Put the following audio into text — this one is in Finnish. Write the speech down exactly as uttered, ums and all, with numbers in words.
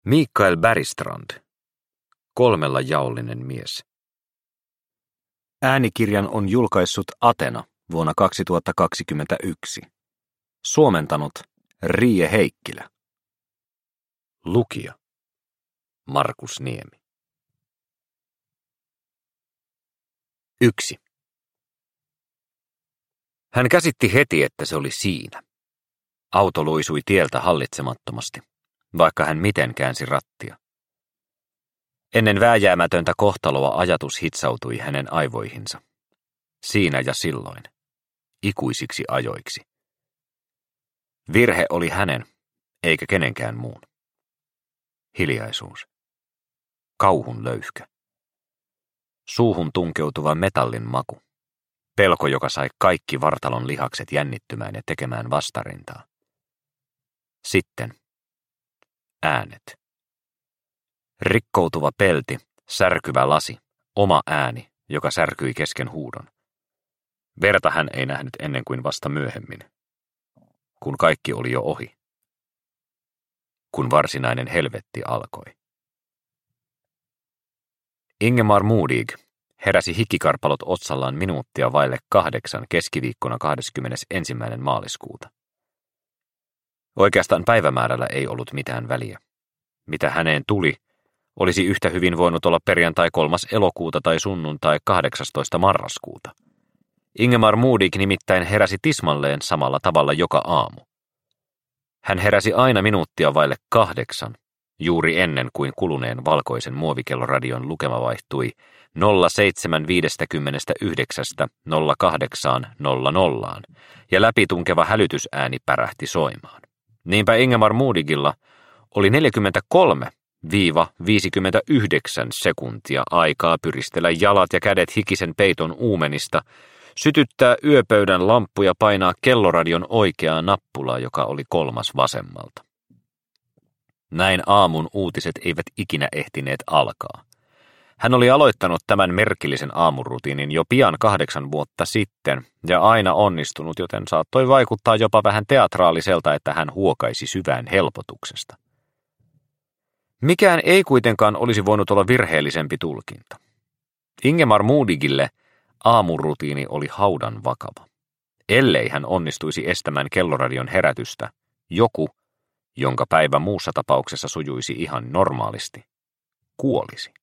Mikael Bergstrand, kolmella jaollinen mies. Äänikirjan on julkaissut Atena vuonna kaksituhattakaksikymmentäyksi. Suomentanut Riie Heikkilä. Lukija Markus Niemi. Yksi. Hän käsitti heti, että se oli siinä. Auto luisui tieltä hallitsemattomasti, vaikka hän miten käänsi rattia. Ennen vääjäämätöntä kohtaloa ajatus hitsautui hänen aivoihinsa. Siinä ja silloin. Ikuisiksi ajoiksi. Virhe oli hänen, eikä kenenkään muun. Hiljaisuus. Kauhun löyhkä. Suuhun tunkeutuva metallin maku. Pelko, joka sai kaikki vartalon lihakset jännittymään ja tekemään vastarintaa. Sitten äänet. Rikkoutuva pelti, särkyvä lasi, oma ääni, joka särkyi kesken huudon. Verta hän ei nähnyt ennen kuin vasta myöhemmin, kun kaikki oli jo ohi. Kun varsinainen helvetti alkoi. Ingemar Modig heräsi hikikarpalot otsallaan minuuttia vaille kahdeksan keskiviikkona kahdeskymmenesensimmäinen maaliskuuta. Oikeastaan päivämäärällä ei ollut mitään väliä. Mitä häneen tuli, olisi yhtä hyvin voinut olla perjantai kolmas elokuuta tai sunnuntai kahdeksastoista marraskuuta. Ingemar Modig nimittäin heräsi tismalleen samalla tavalla joka aamu. Hän heräsi aina minuuttia vaille kahdeksan, juuri ennen kuin kuluneen valkoisen muovikelloradion lukema vaihtui nolla seitsemän viisikymmentäyhdeksän nolla kahdeksan nolla nolla ja läpitunkeva hälytysääni pärähti soimaan. Niinpä Ingemar Modigilla oli neljäkymmentäkolme viisikymmentäyhdeksän sekuntia aikaa pyristellä jalat ja kädet hikisen peiton uumenista, sytyttää yöpöydän lamppu ja painaa kelloradion oikeaa nappulaa, joka oli kolmas vasemmalta. Näin aamun uutiset eivät ikinä ehtineet alkaa. Hän oli aloittanut tämän merkillisen aamurutiinin jo pian kahdeksan vuotta sitten ja aina onnistunut, joten saattoi vaikuttaa jopa vähän teatraaliselta, että hän huokaisi syvään helpotuksesta. Mikään ei kuitenkaan olisi voinut olla virheellisempi tulkinta. Ingemar Modigille aamurutiini oli haudan vakava. Ellei hän onnistuisi estämään kelloradion herätystä, joku, jonka päivä muussa tapauksessa sujuisi ihan normaalisti, kuolisi.